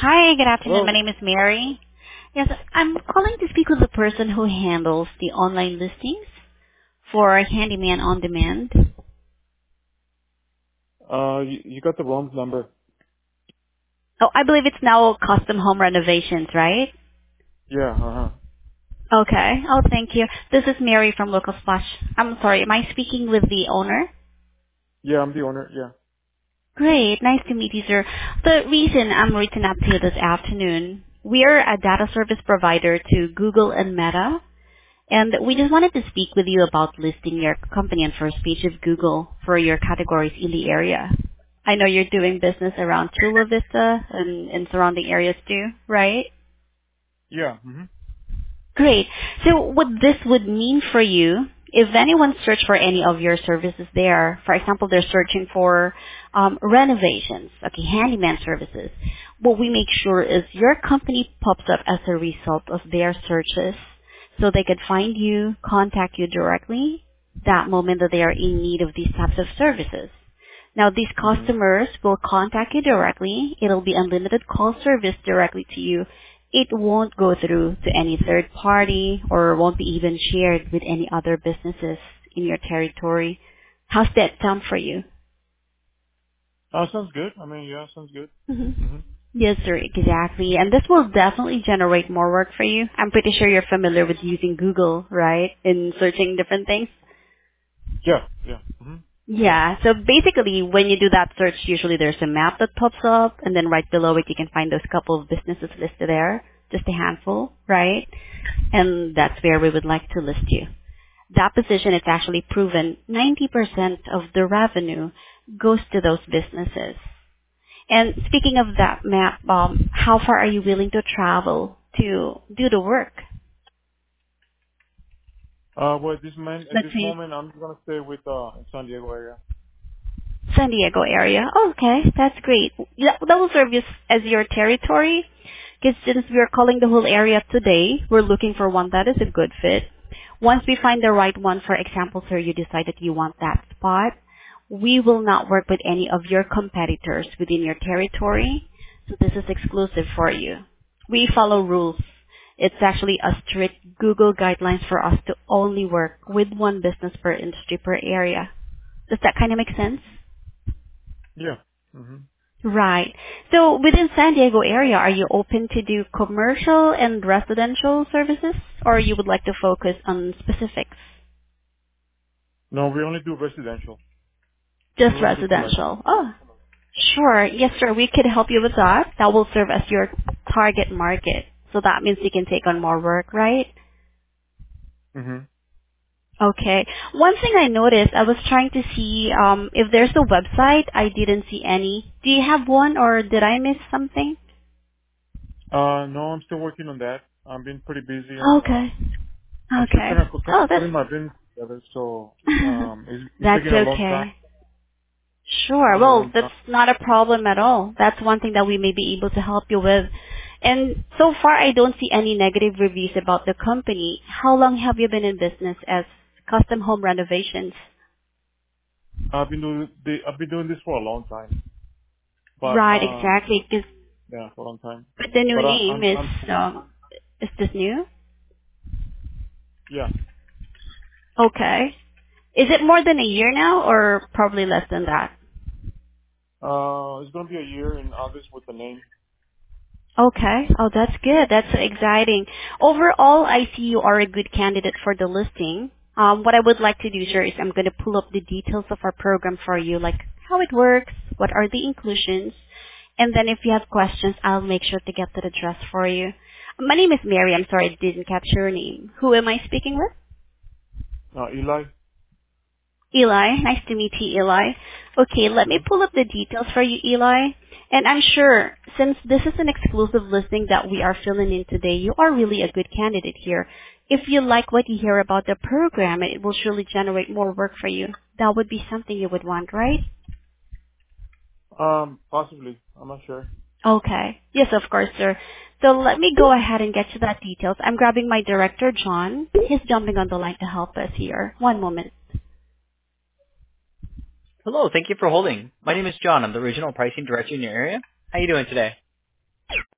Hi, good afternoon. Hello. My name is Mary. Yes, I'm calling to speak with the person who handles the online listings for Handyman on Demand. You got the wrong number. Oh, I believe it's now custom home renovations, right? Yeah. Okay. Oh, thank you. This is Mary from Local Splash. I'm sorry, am I speaking with the owner? Yeah, I'm the owner. Yeah. Great. Nice to meet you, sir. The reason I'm reaching out to you this afternoon, we are a data service provider to Google and Meta. And we just wanted to speak with you about listing your company on first page of Google for your categories in the area. I know you're doing business around Chula Vista and surrounding areas too, right? Yeah. Great. So what this would mean for you, if anyone search for any of your services there, for example, they're searching for renovations, okay, handyman services, what we make sure is your company pops up as a result of their searches so they could find you, contact you directly that moment that they are in need of these types of services. Now, these Mhm. customers will contact you directly. It'll be unlimited call service directly to you. It won't go through to any third party or won't be even shared with any other businesses in your territory. How's that sound for you? Sounds good. I mean, yeah, sounds good. hmm Mhm. Yes, sir, exactly. And this will definitely generate more work for you. I'm pretty sure you're familiar with using Google, right, in searching different things. Yeah. Yeah. Mhm. Yeah, so basically when you do that search, usually there's a map that pops up and then right below it you can find those couple of businesses listed there, just a handful, right? And that's where we would like to list you. That position is actually proven 90% of the revenue goes to those businesses. And speaking of that map, how far are you willing to travel to do the work? Well, at Let's this say moment, I'm gonna stay with San Diego area. San Diego area. Oh, okay, that's great. That will serve you as your territory. Because since we're calling the whole area today, we're looking for one that is a good fit. Once we find the right one, for example, sir, you decide that you want that spot, we will not work with any of your competitors within your territory. So this is exclusive for you. We follow rules. It's actually a strict Google guidelines for us to only work with one business per industry per area. Does that kind of make sense? Yeah. Mhm. Right. So within San Diego area, are you open to do commercial and residential services, or you would like to focus on specifics? No, we only do residential. We Just don't do commercial. residential. Oh, sure. Yes, sir. We could help you with that. That will serve as your target market. So that means you can take on more work, right? Mhm. Okay. One thing I noticed, I was trying to see if there's a website. I didn't see any. Do you have one, or did I miss something? No, I'm still working on that. I've been pretty busy, and Okay. I'm still Okay. kind Oh, of that's putting my business together. So, it's that's taking a long time. okay. Sure. Well, And that's not a problem at all. That's one thing that we may be able to help you with. And so far, I don't see any negative reviews about the company. How long have you been in business as custom home renovations? I've been doing this for a long time. But Right, exactly. Because yeah, for a long time. the new But name is this new? yeah. Okay. Is it more than a year now, or probably less than that? It's gonna be a year in August with the name. Okay. Oh, that's good. That's exciting. Overall, I see you are a good candidate for the listing. What I would like to do, sir, is I'm going to pull up the details of our program for you, like how it works, what are the inclusions, and then if you have questions, I'll make sure to get that address for you. My name is Mary. I'm sorry I didn't capture your name. Who am I speaking with? Eli. Eli. Nice to meet you, Eli. Okay, let me Mhm. pull up the details for you, Eli. And I'm sure, since this is an exclusive listing that we are filling in today, you are really a good candidate here. If you like what you hear about the program, it will surely generate more work for you. That would be something you would want, right? Possibly. I'm not sure. Okay. Yes, of course, sir. So let me go ahead and get to that details. I'm grabbing my director, John. He's jumping on the line to help us here. One moment. Hello, thank you for holding. My name is John. I'm the regional pricing director in your area. How are you doing today?